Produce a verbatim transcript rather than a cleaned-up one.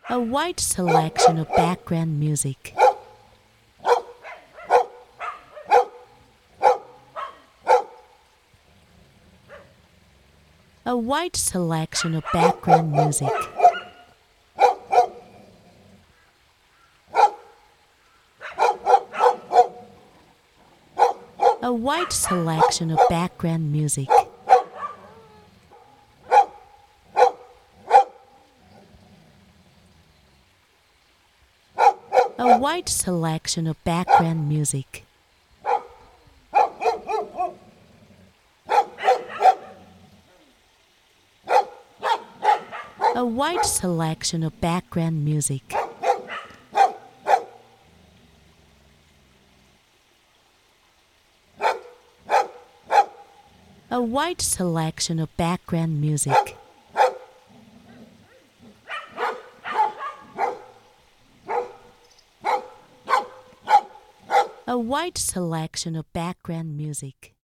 A wide selection of background music. A wide selection of background music. A wide selection of background music. A wide selection of background music. A wide selection of background music. A wide selection of background music. A wide selection of background music.